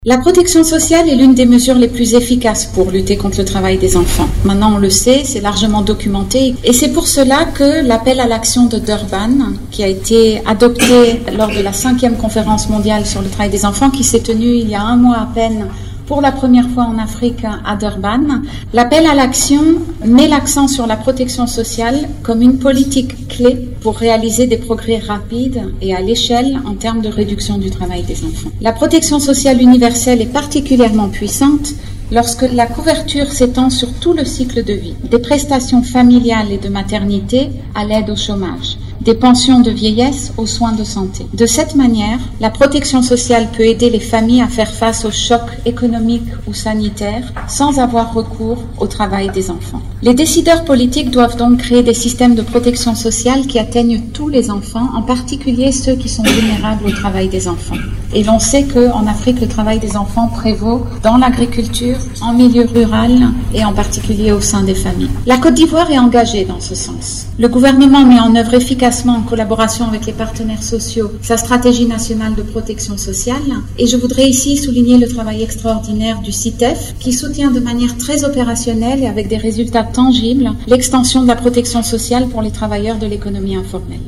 La protection sociale est l'une des mesures les plus efficaces pour lutter contre le travail des enfants. Maintenant, on le sait, c'est largement documenté et c'est pour cela que l'appel à l'action de Durban, qui a été adopté lors de la 5e conférence mondiale sur le travail des enfants, qui s'est tenue il y a un mois à peine, pour la première fois en Afrique à Durban, l'appel à l'action met l'accent sur la protection sociale comme une politique clé pour réaliser des progrès rapides et à l'échelle en termes de réduction du travail des enfants. La protection sociale universelle est particulièrement puissante lorsque la couverture s'étend sur tout le cycle de vie, des prestations familiales et de maternité à l'aide au chômage, des pensions de vieillesse aux soins de santé. De cette manière, la protection sociale peut aider les familles à faire face aux chocs économiques ou sanitaires sans avoir recours au travail des enfants. Les décideurs politiques doivent donc créer des systèmes de protection sociale qui atteignent tous les enfants, en particulier ceux qui sont vulnérables au travail des enfants. Et l'on sait qu'en Afrique, le travail des enfants prévaut dans l'agriculture, en milieu rural et en particulier au sein des familles. La Côte d'Ivoire est engagée dans ce sens. Le gouvernement met en œuvre efficacement, en collaboration avec les partenaires sociaux, sa stratégie nationale de protection sociale. Et je voudrais ici souligner le travail extraordinaire du CITEF, qui soutient de manière très opérationnelle et avec des résultats tangibles l'extension de la protection sociale pour les travailleurs de l'économie informelle.